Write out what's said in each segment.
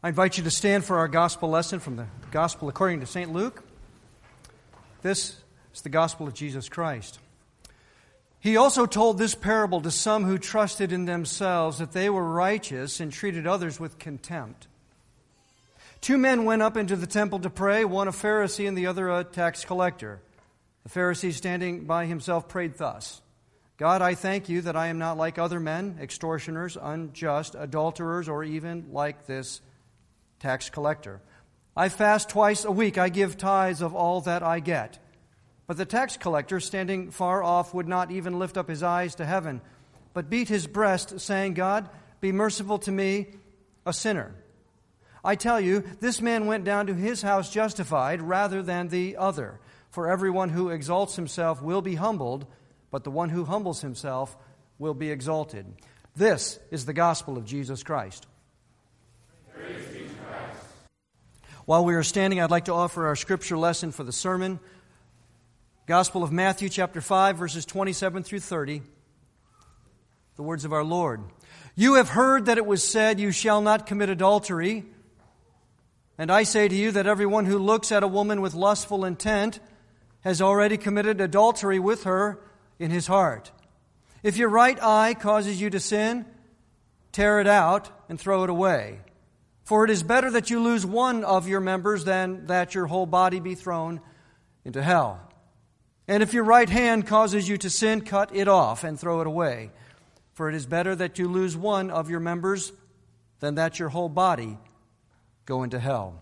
I invite you to stand for our gospel lesson from the Gospel according to St. Luke. This is the gospel of Jesus Christ. He also told this parable to some who trusted in themselves that they were righteous and treated others with contempt. 2 men went up into the temple to pray, one a Pharisee and the other a tax collector. The Pharisee, standing by himself, prayed thus: God, I thank you that I am not like other men, extortioners, unjust, adulterers, or even like this tax collector. I fast twice a week. I give tithes of all that I get. But the tax collector, standing far off, would not even lift up his eyes to heaven, but beat his breast, saying, God, be merciful to me, a sinner. I tell you, this man went down to his house justified rather than the other. For everyone who exalts himself will be humbled, but the one who humbles himself will be exalted. This is the gospel of Jesus Christ. Praise be to Christ. While we are standing, I'd like to offer our scripture lesson for the sermon. Gospel of Matthew, chapter 5, verses 27 through 30. The words of our Lord. You have heard that it was said, you shall not commit adultery. And I say to you that everyone who looks at a woman with lustful intent has already committed adultery with her in his heart. If your right eye causes you to sin, tear it out and throw it away. For it is better that you lose one of your members than that your whole body be thrown into hell. And if your right hand causes you to sin, cut it off and throw it away. For it is better that you lose one of your members than that your whole body go into hell.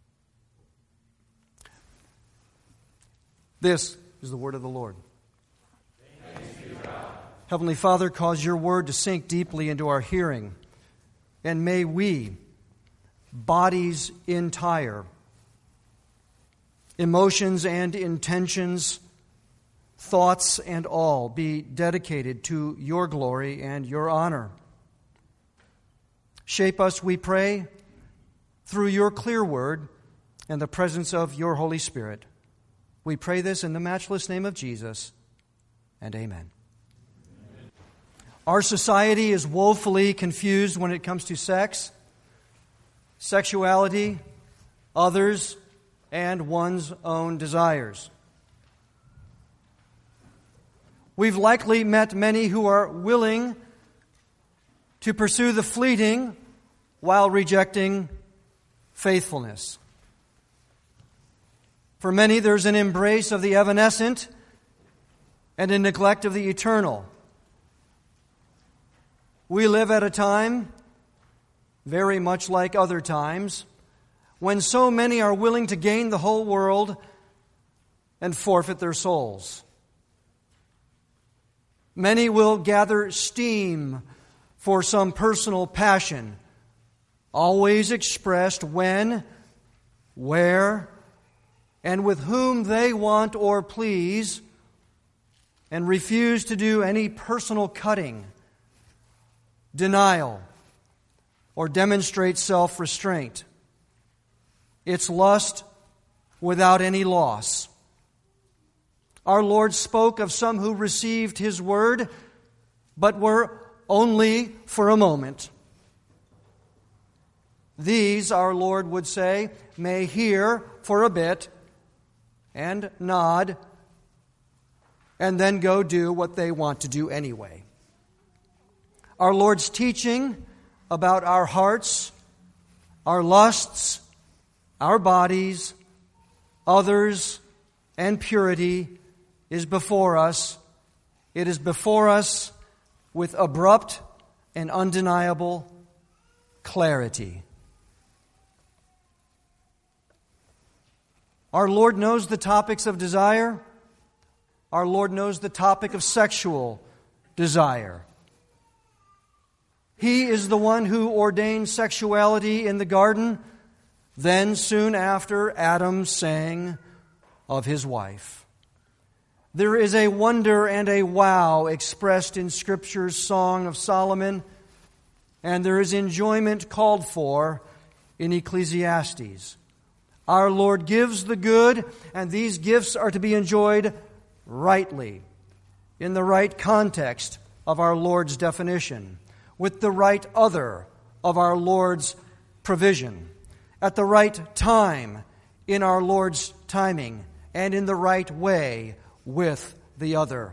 This is the word of the Lord. Heavenly Father, cause your word to sink deeply into our hearing, and may we, bodies entire, emotions and intentions, thoughts and all, be dedicated to your glory and your honor. Shape us, we pray, through your clear word and the presence of your Holy Spirit. We pray this in the matchless name of Jesus, and amen. Our society is woefully confused when it comes to sex, sexuality, others, and one's own desires. We've likely met many who are willing to pursue the fleeting while rejecting faithfulness. For many, there's an embrace of the evanescent and a neglect of the eternal. We live at a time, very much like other times, when so many are willing to gain the whole world and forfeit their souls. Many will gather steam for some personal passion, always expressed when, where, and with whom they want or please, and refuse to do any personal cutting, denial, or demonstrate self-restraint. It's lust without any loss. Our Lord spoke of some who received His word, but were only for a moment. These, our Lord would say, may hear for a bit and nod, and then go do what they want to do anyway. Our Lord's teaching about our hearts, our lusts, our bodies, others, and purity is before us. It is before us with abrupt and undeniable clarity. Our Lord knows the topics of desire. Our Lord knows the topic of sexual desire. He is the one who ordained sexuality in the garden. Then, soon after, Adam sang of his wife. There is a wonder and a wow expressed in Scripture's Song of Solomon, and there is enjoyment called for in Ecclesiastes. Our Lord gives the good, and these gifts are to be enjoyed rightly, in the right context of our Lord's definition, with the right other of our Lord's provision, at the right time, in our Lord's timing, and in the right way with the other.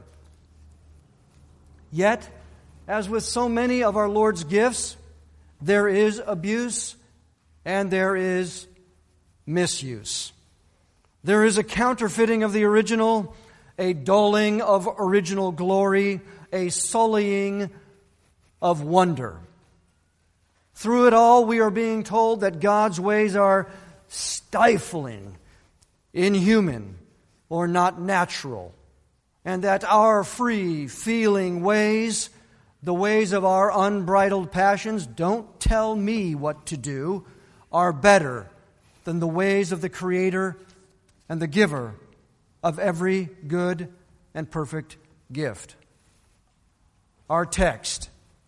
Yet, as with so many of our Lord's gifts, there is abuse and there is misuse. There is a counterfeiting of the original, a dulling of original glory, a sullying of wonder. Through it all, we are being told that God's ways are stifling, inhuman, or not natural, and that our free-feeling ways, the ways of our unbridled passions, don't tell me what to do, are better than the ways of the Creator and the Giver of every good and perfect gift. Our text,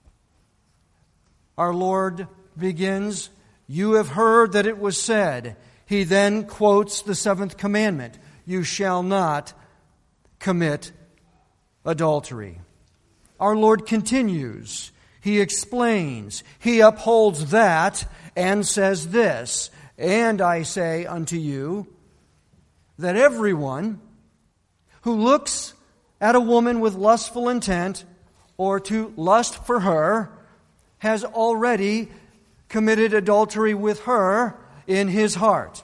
our Lord begins, "You have heard that it was said." He then quotes the seventh commandment, "You shall not commit adultery." Our Lord continues. He explains. He upholds that and says this, "And I say unto you that everyone who looks at a woman with lustful intent or to lust for her has already committed adultery with her in his heart."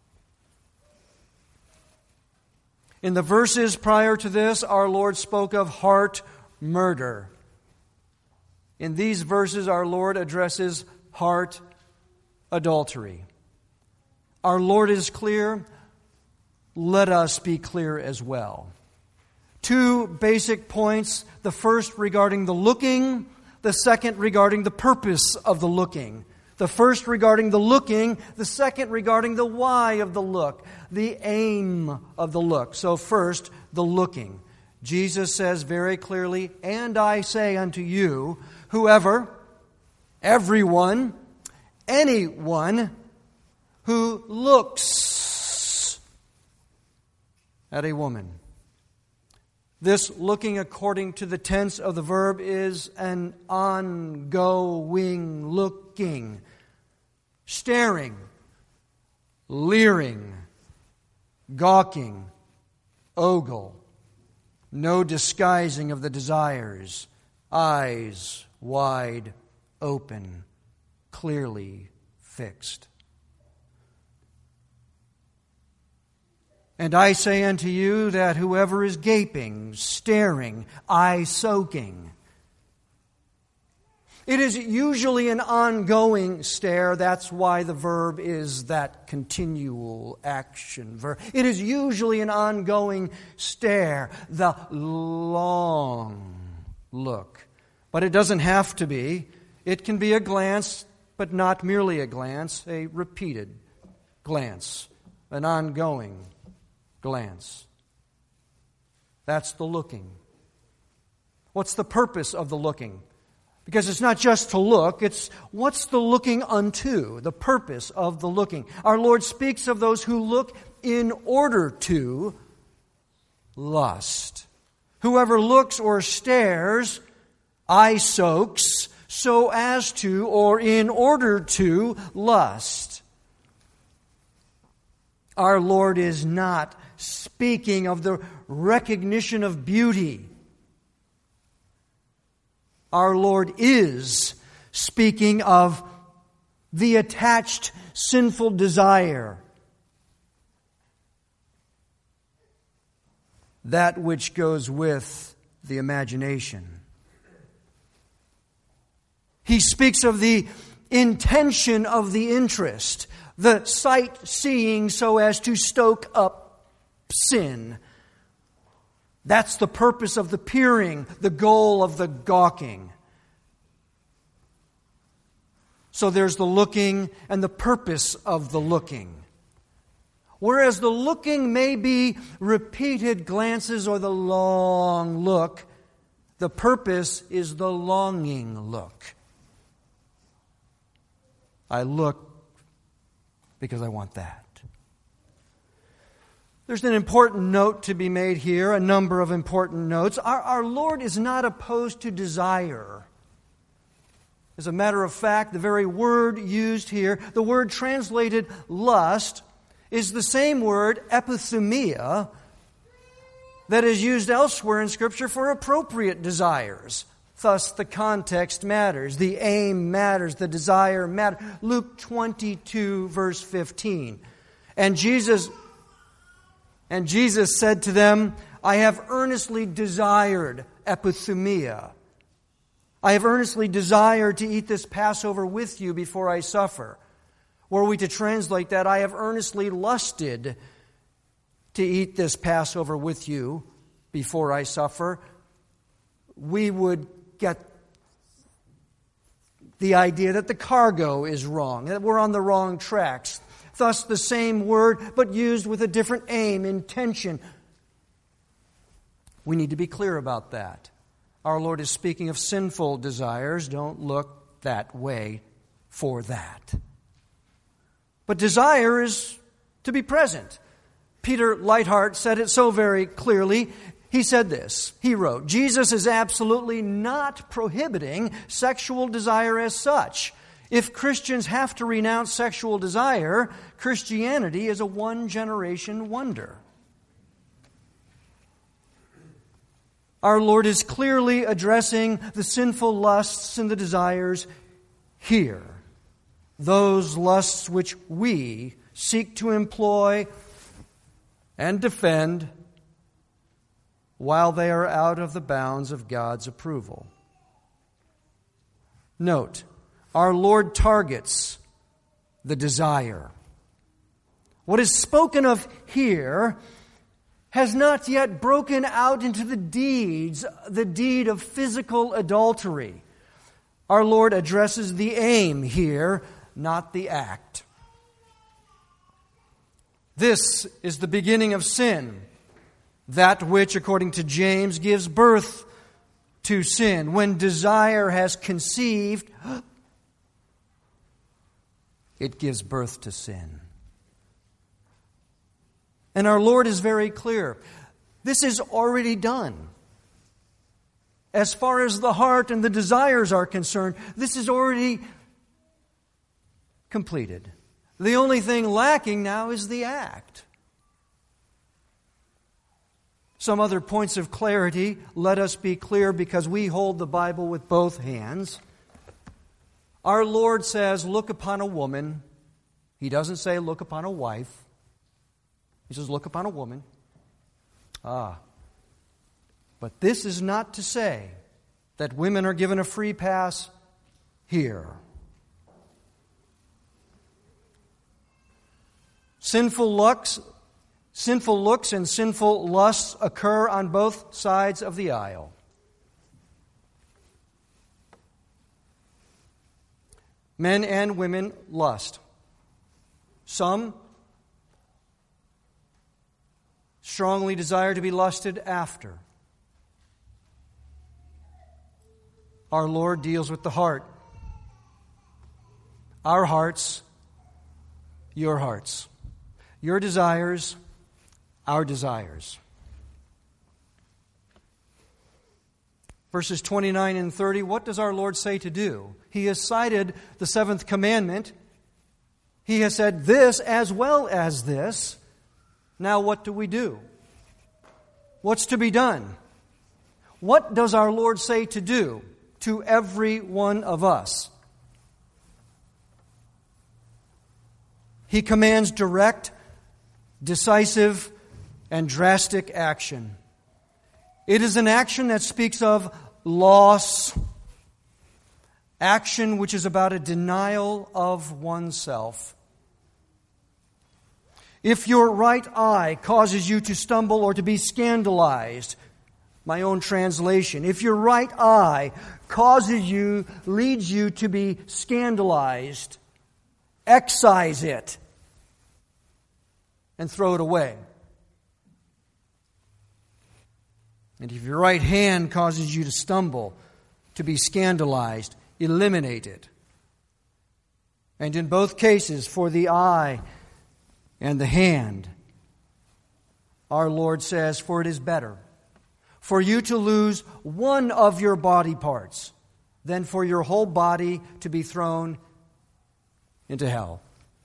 In the verses prior to this, our Lord spoke of heart murder. In these verses, our Lord addresses heart adultery. Our Lord is clear. Let us be clear as well. Two basic points. The first regarding the looking, the second regarding the purpose of the looking. The first regarding the looking, the second regarding the why of the look, the aim of the look. So first, the looking. Jesus says very clearly, "And I say unto you, whoever, everyone, anyone who looks at a woman." This looking, according to the tense of the verb, is an ongoing looking, staring, leering, gawking, ogle, no disguising of the desires, eyes wide open, clearly fixed. "And I say unto you that whoever is gaping, staring, eye-soaking," it is usually an ongoing stare. That's why the verb is that continual action verb. It is usually an ongoing stare, the long look. But it doesn't have to be. It can be a glance, but not merely a glance, a repeated glance, an ongoing glance. That's the looking. What's the purpose of the looking? Because it's not just to look, it's what's the looking unto, the purpose of the looking. Our Lord speaks of those who look in order to lust. Whoever looks or stares, eye soaks, so as to or in order to lust. Our Lord is not speaking of the recognition of beauty. Our Lord is speaking of the attached sinful desire, that which goes with the imagination. He speaks of the intention of the interest, the sight-seeing so as to stoke up sin. That's the purpose of the peering, the goal of the gawking. So there's the looking and the purpose of the looking. Whereas the looking may be repeated glances or the long look, the purpose is the longing look. I look because I want that. There's an important note to be made here, a number of important notes. Our Lord is not opposed to desire. As a matter of fact, the very word used here, the word translated lust, is the same word, epithumia, that is used elsewhere in Scripture for appropriate desires. Thus, the context matters, the aim matters, the desire matters. Luke 22, verse 15. And Jesus said to them, I have earnestly desired epithumia. I have earnestly desired to eat this Passover with you before I suffer. Were we to translate that, I have earnestly lusted to eat this Passover with you before I suffer, we would get the idea that the cargo is wrong, that we're on the wrong tracks. Thus, the same word, but used with a different aim, intention. We need to be clear about that. Our Lord is speaking of sinful desires. Don't look that way for that. But desire is to be present. Peter Leithart said it so very clearly. He said this. He wrote, Jesus is absolutely not prohibiting sexual desire as such. If Christians have to renounce sexual desire, Christianity is a one-generation wonder. Our Lord is clearly addressing the sinful lusts and the desires here. Those lusts which we seek to employ and defend while they are out of the bounds of God's approval. Note, our Lord targets the desire. What is spoken of here has not yet broken out into the deed of physical adultery. Our Lord addresses the aim here, not the act. This is the beginning of sin, that which, according to James, gives birth to sin. When desire has conceived, it gives birth to sin. And our Lord is very clear. This is already done. As far as the heart and the desires are concerned, this is already completed. The only thing lacking now is the act. Some other points of clarity, let us be clear because we hold the Bible with both hands. Our Lord says, look upon a woman. He doesn't say, look upon a wife. He says, look upon a woman. But this is not to say that women are given a free pass here. Sinful looks and sinful lusts occur on both sides of the aisle. Men and women lust. Some strongly desire to be lusted after. Our Lord deals with the heart. Our hearts, your hearts. Your desires, our desires. Verses 29 and 30, what does our Lord say to do? He has cited the seventh commandment. He has said this as well as this. Now what do we do? What's to be done? What does our Lord say to do to every one of us? He commands direct, decisive, and drastic action. It is an action that speaks of loss, action which is about a denial of oneself. If your right eye causes you to stumble or to be scandalized, my own translation, if your right eye leads you to be scandalized, excise it and throw it away. And if your right hand causes you to stumble, to be scandalized, eliminate it. And in both cases, for the eye and the hand, our Lord says, for it is better for you to lose one of your body parts than for your whole body to be thrown into hell.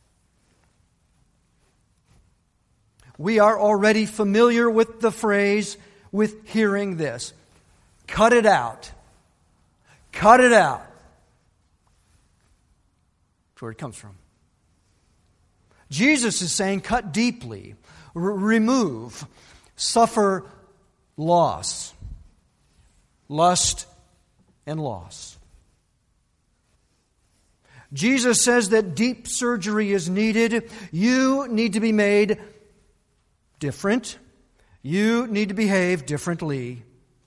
We are already familiar with the phrase, with hearing this. Cut it out. Cut it out. That's where it comes from. Jesus is saying, cut deeply, remove, suffer loss, lust and loss. Jesus says that deep surgery is needed. You need to be made different. You need to behave differently.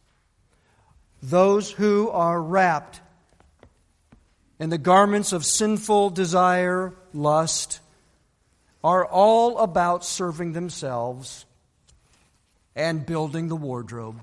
Those who are wrapped in the garments of sinful desire, lust, are all about serving themselves and building the wardrobe.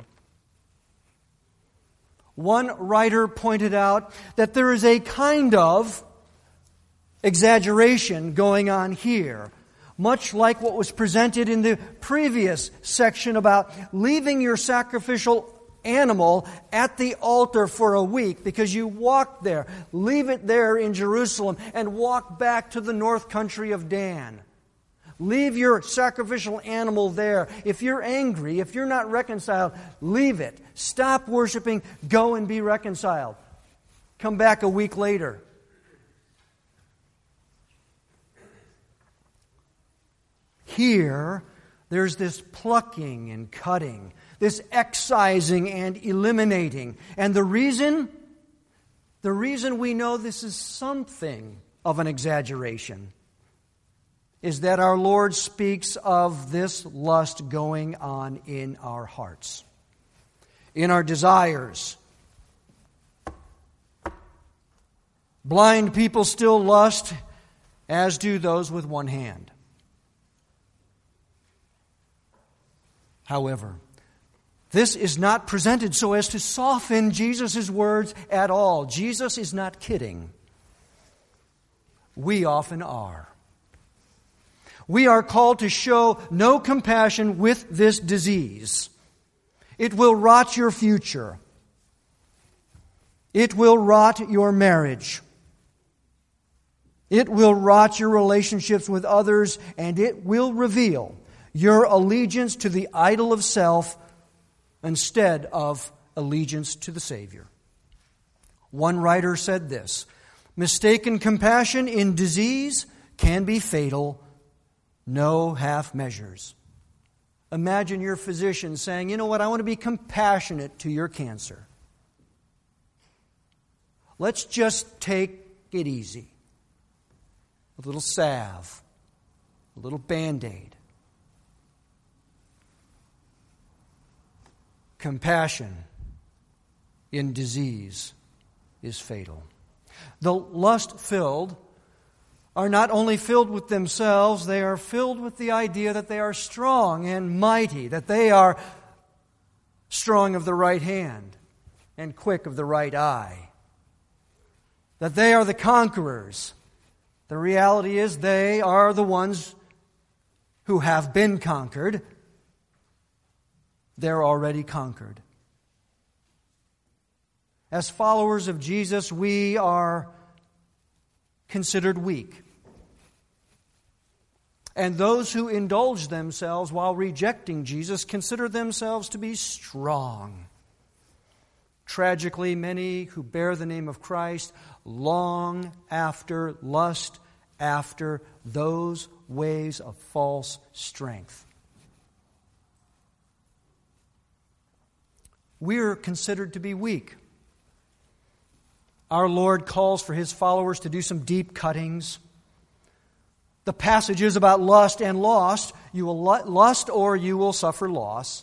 One writer pointed out that there is a kind of exaggeration going on here, much like what was presented in the previous section about leaving your sacrificial animal at the altar for a week because you walked there. Leave it there in Jerusalem and walk back to the north country of Dan. Leave your sacrificial animal there. If you're angry, if you're not reconciled, leave it. Stop worshiping. Go and be reconciled. Come back a week later. Here, there's this plucking and cutting, this excising and eliminating. And the reason we know this is something of an exaggeration is that our Lord speaks of this lust going on in our hearts, in our desires. Blind people still lust, as do those with one hand. However, this is not presented so as to soften Jesus' words at all. Jesus is not kidding. We often are. We are called to show no compassion with this disease. It will rot your future. It will rot your marriage. It will rot your relationships with others, and it will reveal your allegiance to the idol of self instead of allegiance to the Savior. One writer said this: mistaken compassion in disease can be fatal. No half measures. Imagine your physician saying, you know what, I want to be compassionate to your cancer. Let's just take it easy. A little salve, a little Band-Aid. Compassion in disease is fatal. The lust-filled are not only filled with themselves, they are filled with the idea that they are strong and mighty, that they are strong of the right hand and quick of the right eye, that they are the conquerors. The reality is they are the ones who have been conquered. They're already conquered. As followers of Jesus, we are considered weak. And those who indulge themselves while rejecting Jesus consider themselves to be strong. Tragically, many who bear the name of Christ long after, lust after those ways of false strength. We're considered to be weak. Our Lord calls for His followers to do some deep cuttings. The passages about lust and lost, you will lust or you will suffer loss.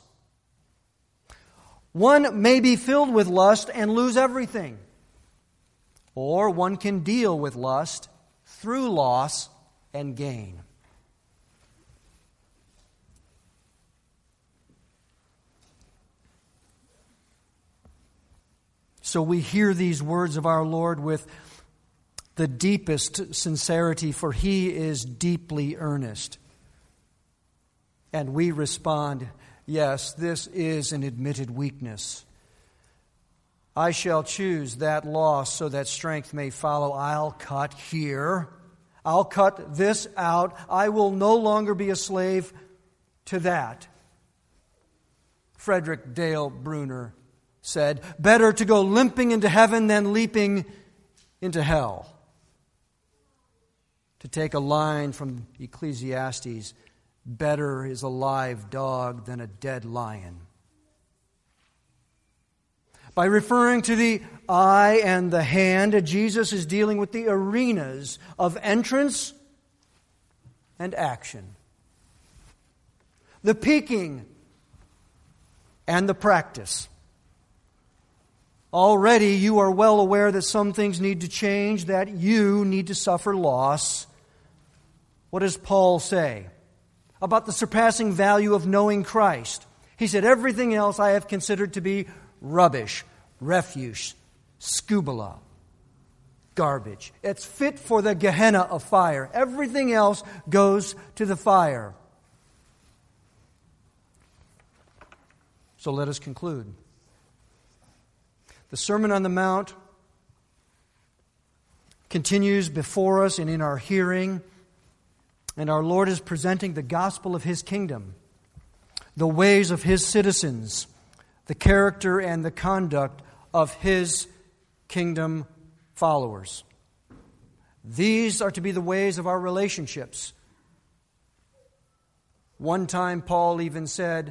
One may be filled with lust and lose everything. Or one can deal with lust through loss and gain. So we hear these words of our Lord with the deepest sincerity, for He is deeply earnest. And we respond, yes, this is an admitted weakness. I shall choose that loss so that strength may follow. I'll cut here. I'll cut this out. I will no longer be a slave to that. Frederick Dale Bruner said, better to go limping into heaven than leaping into hell. To take a line from Ecclesiastes, better is a live dog than a dead lion. By referring to the eye and the hand, Jesus is dealing with the arenas of entrance and action. The peaking and the practice. Already you are well aware that some things need to change, that you need to suffer loss. What does Paul say about the surpassing value of knowing Christ? He said, everything else I have considered to be rubbish, refuse, scubala, garbage. It's fit for the Gehenna of fire. Everything else goes to the fire. So let us conclude. The Sermon on the Mount continues before us and in our hearing, and our Lord is presenting the gospel of His kingdom, the ways of His citizens, the character and the conduct of His kingdom followers. These are to be the ways of our relationships. One time Paul even said,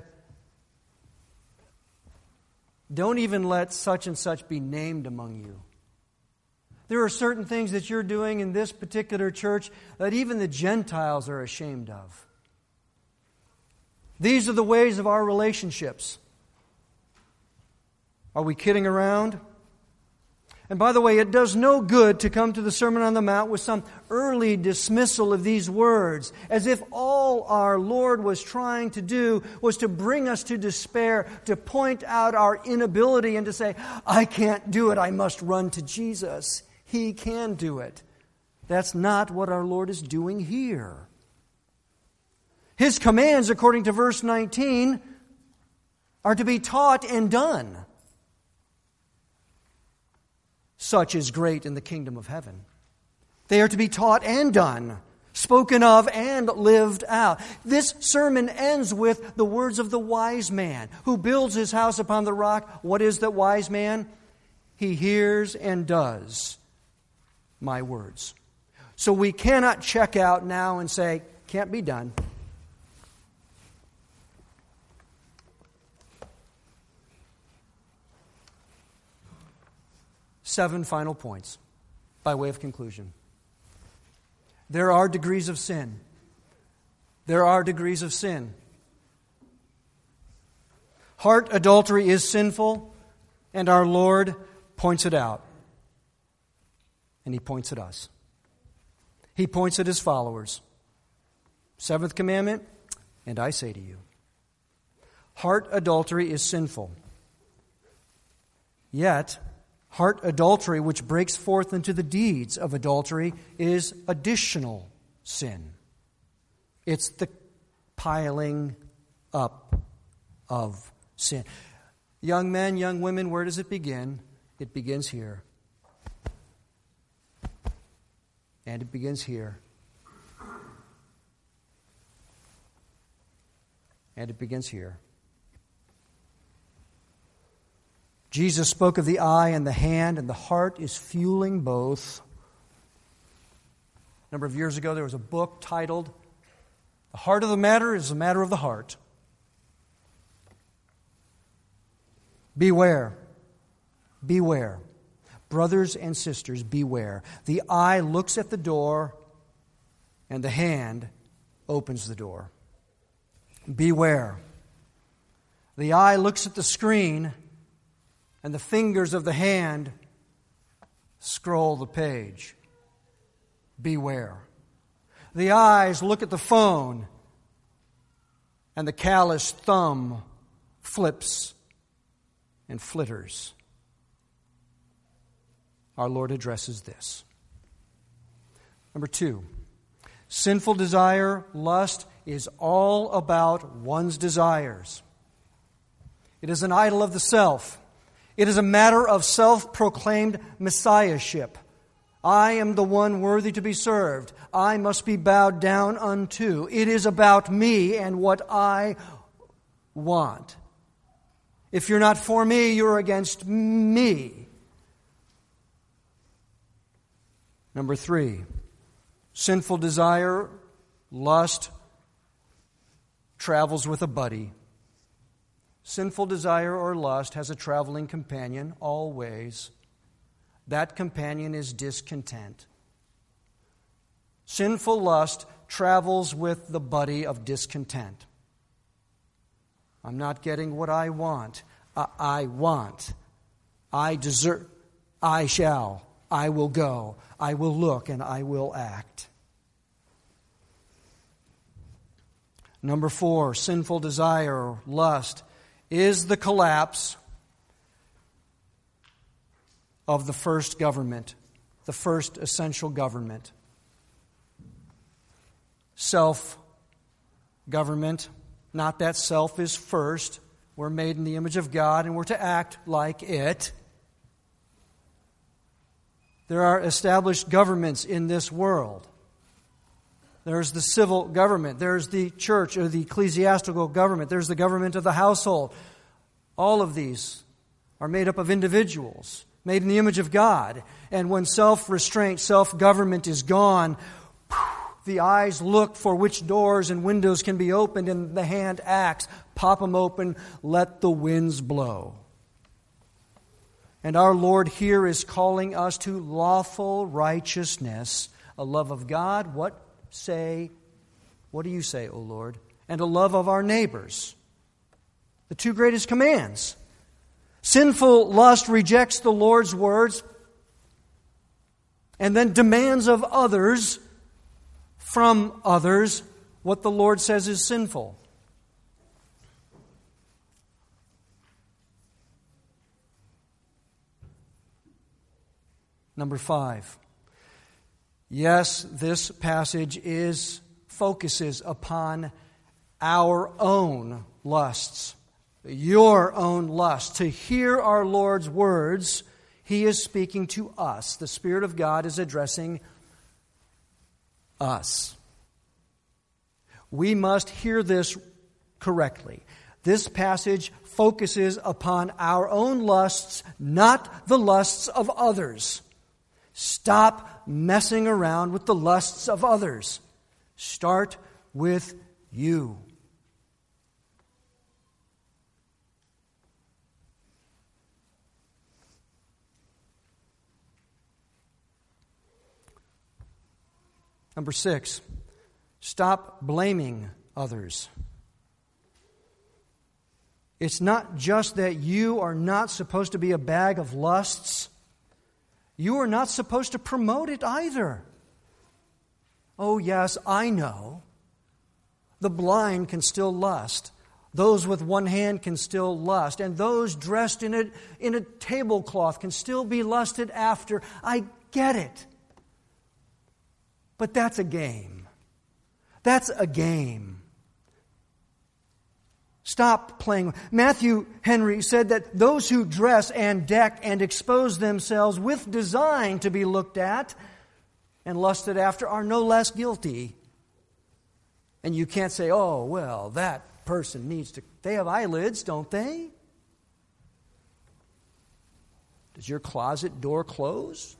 don't even let such and such be named among you. There are certain things that you're doing in this particular church that even the Gentiles are ashamed of. These are the ways of our relationships. Are we kidding around? And by the way, it does no good to come to the Sermon on the Mount with some early dismissal of these words, as if all our Lord was trying to do was to bring us to despair, to point out our inability and to say, I can't do it, I must run to Jesus. He can do it. That's not what our Lord is doing here. His commands, according to verse 19, are to be taught and done. Such is great in the kingdom of heaven. They are to be taught and done, spoken of and lived out. This sermon ends with the words of the wise man who builds his house upon the rock. What is the wise man? He hears and does my words. So we cannot check out now and say, can't be done. Seven final points by way of conclusion. There are degrees of sin. There are degrees of sin. Heart adultery is sinful, and our Lord points it out. And He points at us. He points at His followers. Seventh commandment, and I say to you, heart adultery is sinful. Yet, heart adultery, which breaks forth into the deeds of adultery, is additional sin. It's the piling up of sin. Young men, young women, where does it begin? It begins here. And it begins here. And it begins here. Jesus spoke of the eye and the hand, and the heart is fueling both. A number of years ago, there was a book titled, The Heart of the Matter is the Matter of the Heart. Beware. Beware. Brothers and sisters, beware. The eye looks at the door, and the hand opens the door. Beware. The eye looks at the screen, and the fingers of the hand scroll the page. Beware. The eyes look at the phone, and the callous thumb flips and flitters. Our Lord addresses this. Number 2, sinful desire, lust, is all about one's desires. It is an idol of the self. It is a matter of self-proclaimed messiahship. I am the one worthy to be served. I must be bowed down unto. It is about me and what I want. If you're not for me, you're against me. Number 3, sinful desire, lust, travels with a buddy. Sinful desire or lust has a traveling companion, always. That companion is discontent. Sinful lust travels with the buddy of discontent. I'm not getting what I want. I want. I deserve. I shall. I will go. I will look and I will act. Number 4, sinful desire or lust is the collapse of the first government, the first essential government. Self-government, not that self is first. We're made in the image of God and we're to act like it. There are established governments in this world. There's the civil government. There's the church or the ecclesiastical government. There's the government of the household. All of these are made up of individuals, made in the image of God. And when self-restraint, self-government is gone, the eyes look for which doors and windows can be opened, and the hand acts. Pop them open, let the winds blow. And our Lord here is calling us to lawful righteousness, a love of God. What do you say, O Lord? And a love of our neighbors. The two greatest commands. Sinful lust rejects the Lord's words and then demands of others, from others, what the Lord says is sinful. Number 5. Yes, this passage focuses upon our own lusts, your own lust. To hear our Lord's words, He is speaking to us. The Spirit of God is addressing us. We must hear this correctly. This passage focuses upon our own lusts, not the lusts of others. Stop messing around with the lusts of others. Start with you. Number 6, stop blaming others. It's not just that you are not supposed to be a bag of lusts. You are not supposed to promote it either. Oh, yes, I know. The blind can still lust. Those with one hand can still lust. And those dressed in a tablecloth can still be lusted after. I get it. But that's a game. That's a game. Stop playing. Matthew Henry said that those who dress and deck and expose themselves with design to be looked at and lusted after are no less guilty. And you can't say, oh, well, that person needs to... They have eyelids, don't they? Does your closet door close?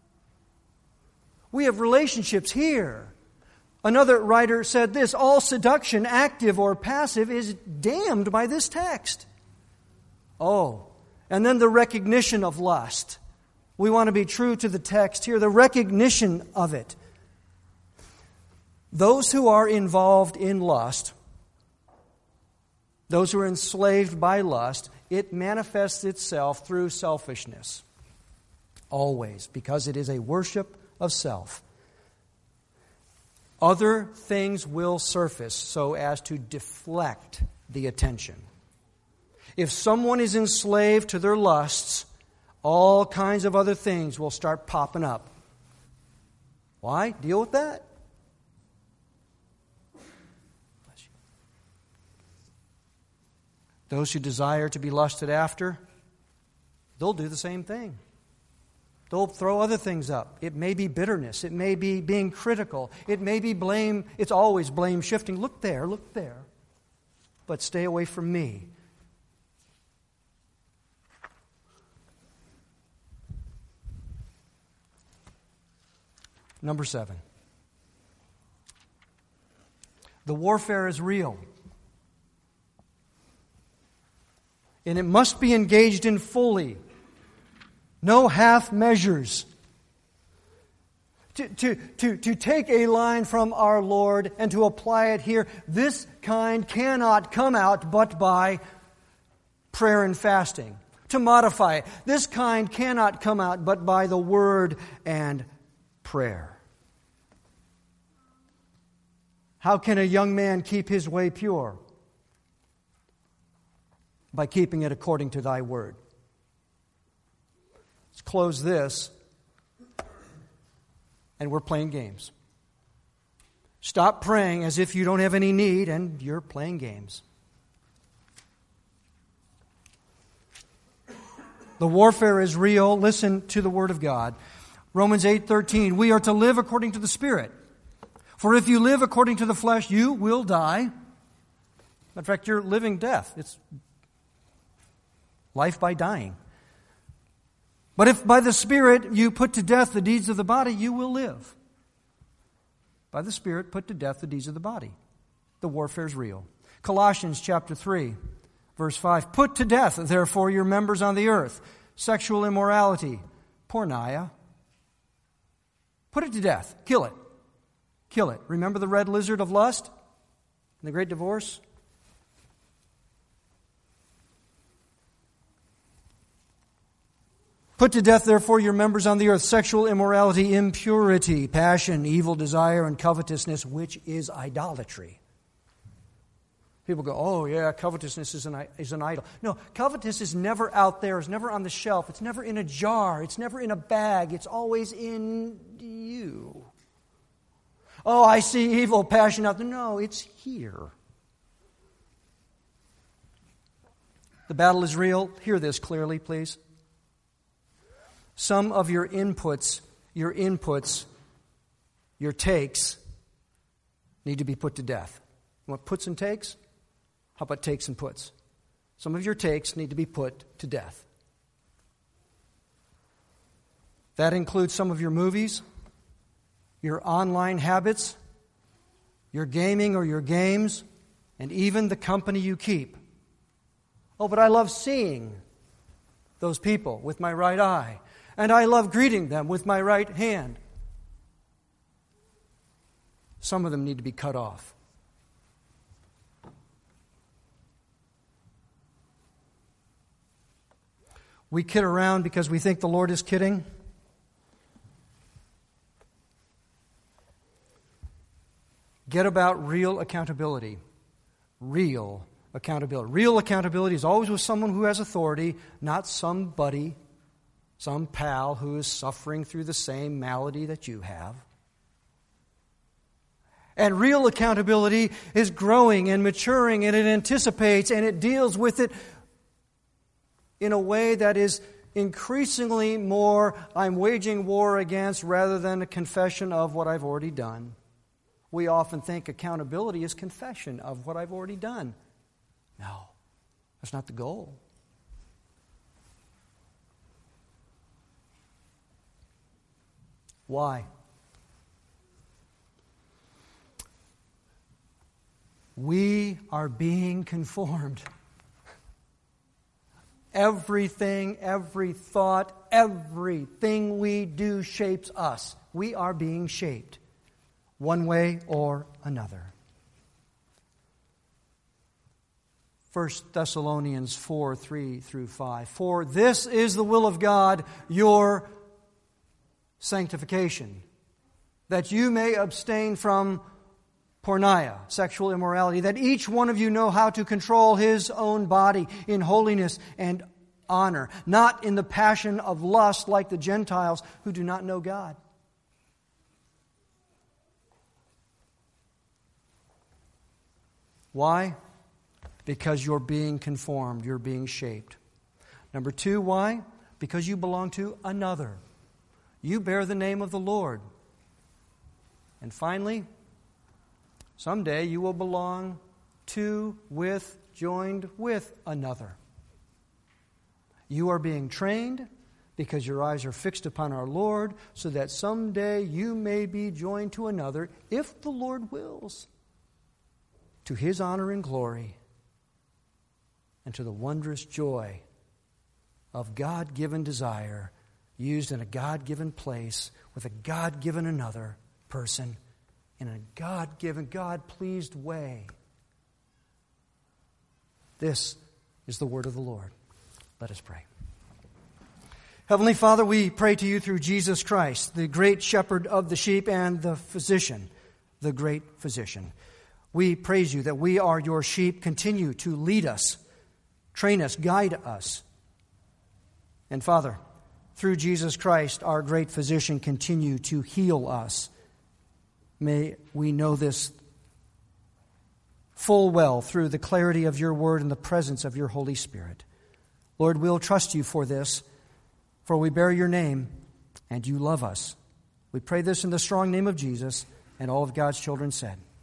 We have relationships here. Another writer said this: all seduction, active or passive, is damned by this text. Oh, and then the recognition of lust. We want to be true to the text here, the recognition of it. Those who are involved in lust, those who are enslaved by lust, it manifests itself through selfishness. Always, because it is a worship of self. Other things will surface so as to deflect the attention. If someone is enslaved to their lusts, all kinds of other things will start popping up. Why? Deal with that. Those who desire to be lusted after, they'll do the same thing. They'll throw other things up. It may be bitterness. It may be being critical. It may be blame. It's always blame shifting. Look there, look there. But stay away from me. Number 7. The warfare is real. And it must be engaged in fully. No half measures. To take a line from our Lord and to apply it here, this kind cannot come out but by prayer and fasting. To modify it, this kind cannot come out but by the Word and prayer. How can a young man keep his way pure? By keeping it according to thy word. Let's close this, and we're playing games. Stop praying as if you don't have any need, and you're playing games. The warfare is real. Listen to the Word of God. Romans 8:13, we are to live according to the Spirit. For if you live according to the flesh, you will die. In fact, you're living death. It's life by dying. But if by the Spirit you put to death the deeds of the body, you will live. By the Spirit, put to death the deeds of the body. The warfare is real. Colossians chapter 3, verse 5. Put to death, therefore, your members on the earth. Sexual immorality, porneia. Put it to death. Kill it. Kill it. Remember the red lizard of lust in the great divorce? Put to death, therefore, your members on the earth, sexual immorality, impurity, passion, evil desire, and covetousness, which is idolatry. People go, oh yeah, covetousness is an idol. No, covetousness is never out there. It's never on the shelf. It's never in a jar. It's never in a bag. It's always in you. Oh, I see evil, passion out there. No, it's here. The battle is real. Hear this clearly, please. Some of your inputs, your takes, need to be put to death. You want puts and takes? How about takes and puts? Some of your takes need to be put to death. That includes some of your movies, your online habits, your gaming or your games, and even the company you keep. Oh, but I love seeing those people with my right eye. And I love greeting them with my right hand. Some of them need to be cut off. We kid around because we think the Lord is kidding. Get about real accountability. Real accountability. Real accountability is always with someone who has authority, not somebody, some pal who is suffering through the same malady that you have. And real accountability is growing and maturing, and it anticipates and it deals with it in a way that is increasingly more I'm waging war against rather than a confession of what I've already done. We often think accountability is confession of what I've already done. No, that's not the goal. Why? We are being conformed. Everything, every thought, everything we do shapes us. We are being shaped one way or another. 1 Thessalonians 4, 3 through 5. For this is the will of God, your sanctification, that you may abstain from porneia, sexual immorality, that each one of you know how to control his own body in holiness and honor, not in the passion of lust like the Gentiles who do not know God. Why? Because you're being conformed, you're being shaped. Number two, why? Because you belong to another. You bear the name of the Lord. And finally, someday you will belong to, with, joined with another. You are being trained because your eyes are fixed upon our Lord, so that someday you may be joined to another, if the Lord wills, to His honor and glory, and to the wondrous joy of God-given desire used in a God-given place with a God-given another person in a God-given, God-pleased way. This is the word of the Lord. Let us pray. Heavenly Father, we pray to you through Jesus Christ, the great shepherd of the sheep and the physician, the great physician. We praise you that we are your sheep. Continue to lead us, train us, guide us. And Father, through Jesus Christ, our great physician, continue to heal us. May we know this full well through the clarity of your word and the presence of your Holy Spirit. Lord, we'll trust you for this, for we bear your name and you love us. We pray this in the strong name of Jesus, and all of God's children said.